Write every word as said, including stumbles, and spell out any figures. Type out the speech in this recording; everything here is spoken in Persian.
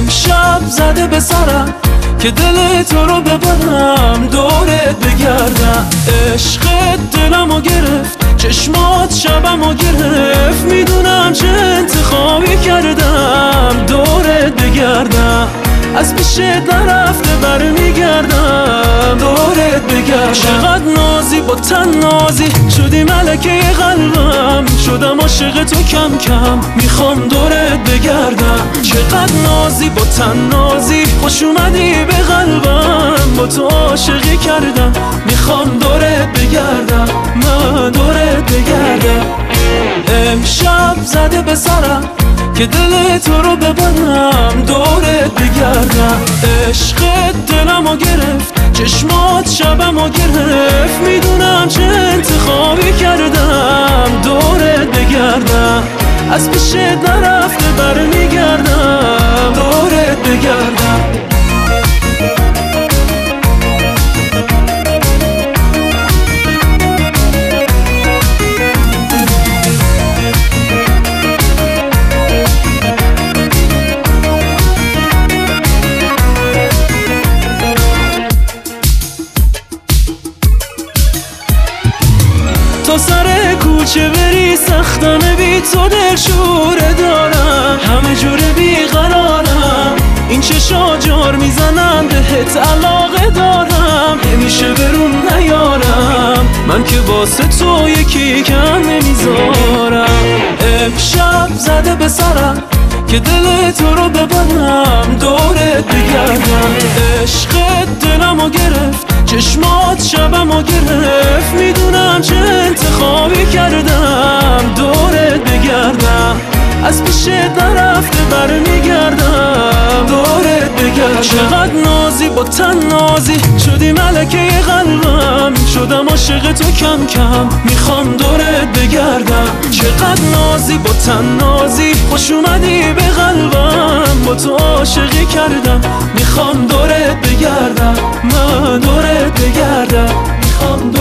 امشب زده به سرم که دل تو رو ببرم دورت بگردم. عشقت دلمو گرفت، چشمات شبمو گرفت، میدونم چه انتخابی کردم دورت بگردم. از پیشت نرفته برمیگردم دورت بگردم. چقدر نازی با تن نازی شدی ملکه قلبم، شدم عاشق تو کم کم میخوام دورت بگردم. چقدر نازی با تن نازی خوش اومدی به قلبم، با تو عاشقی کردم میخوام دورت بگردم، من دورت بگردم. امشب زده به سرم که دل تو رو ببرم دورت بگردم. عشقت دلمو گرفت، چشمات شبمو گرفت، میدونم چه انتخابی کردم دورت بگردم. از پیشت نرفته برمیگردم دورت بگردم. تا سر کوچه بری سختانه بی تو دل شوره دارم، همه جوره بیقرارم، این چشا جار میزنن بهت علاقه دارم، نمیشه برون نیارم، من که واسه تو یکی کم نمیذارم. امشب زده به سرم که دل تو رو ببرم دورت بگردم. عشقت دلمو گرفت، چشمات شبمو گرفت، میدونم چه انتخابی کردم دورت بگردم. از پیشت نرفته برمیگردم دورت بگردم. چقدر نازی با تن نازی شدی ملکه قلبم، شدم عاشق تو کم کم میخوام دورت بگردم. چقدر نازی با تن نازی خوش اومدی به قلبم، با تو عاشقی کردم میخوام دورت بگردم، من دورت بگردم، میخوام